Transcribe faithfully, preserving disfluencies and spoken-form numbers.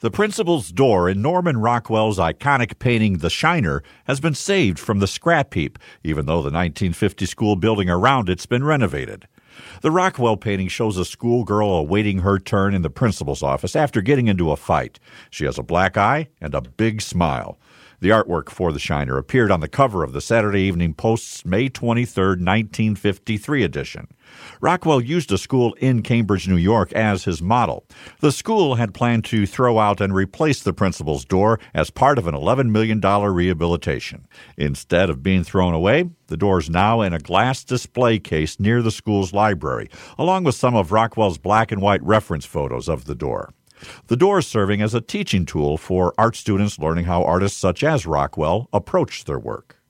The principal's door in Norman Rockwell's iconic painting The Shiner has been saved from the scrap heap, even though the nineteen fifty school building around it's been renovated. The Rockwell painting shows a schoolgirl awaiting her turn in the principal's office after getting into a fight. She has a black eye and a big smile. The artwork for The Shiner appeared on the cover of the Saturday Evening Post's May twenty-third, nineteen fifty-three edition. Rockwell used a school in Cambridge, New York as his model. The school had planned to throw out and replace the principal's door as part of an eleven million dollars rehabilitation. Instead of being thrown away, the door is now in a glass display case near the school's library, along with some of Rockwell's black and white reference photos of the door. The door is serving as a teaching tool for art students learning how artists such as Rockwell approach their work.